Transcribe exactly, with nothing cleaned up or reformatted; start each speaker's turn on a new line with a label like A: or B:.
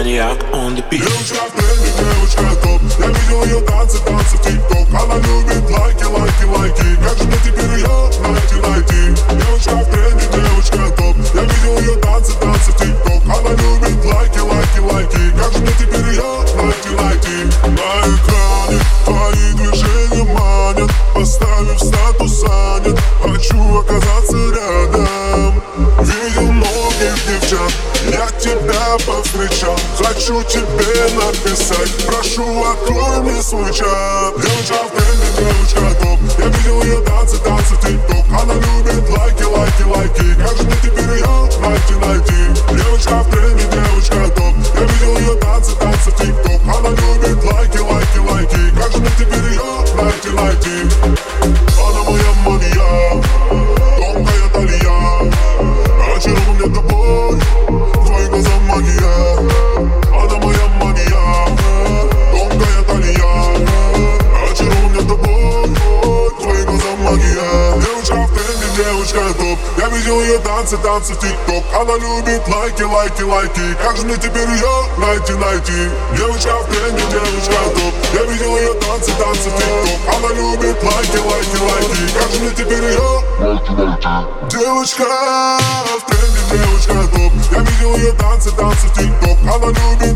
A: Maniac on the beat.
B: Девочка в тренде, девочка топ. Я видел ее танцы, танцы в тик-ток. Она любит лайки, лайки, лайки. Как же мне теперь ее найти, найти? Девочка в тренде, девочка топ. Я видел ее танцы, танцы в тик-ток. Она любит лайки, лайки, лайки. Как же мне теперь ее найти, найти? На экране твои движения манят, поставив статус занят. Хочу оказаться рядом. Видел многих девчат, я тебя повстречал. Хочу тебе написать, прошу, открой мне свой чат. Девочка в тренде, девочка топ. Я видел ее танцы, танцы в тик-ток. Она любит лайки, лайки, лайки. Как же мне теперь ее найти, найти? Девочка в тренде, девочка топ. Я видел ее танцы, танцы в тик-ток. Она любит лайки, лайки, лайки. Как же мне теперь ее найти, найти? Она моя мания, тонкая талия. Очарован мне тобой, твои глаза магия. Она моя мания, тонкая талия. Очарован мне тобой, твои глаза магия. Девочка в тренде, девочка топ. Я видел ее танцы, танцы в тик-ток. Она любит лайки, лайки, лайки. Как же мне теперь ее найти, найти? Девочка в тренде, девочка топ. Я видел ее танцы, танцы в тик-ток. Она любит лайки, лайки, лайки. Как же мне теперь ее найти, найти? Девочка в тренде, девочка топ. Я видел ее танцы, танцы в тик-ток. Она любит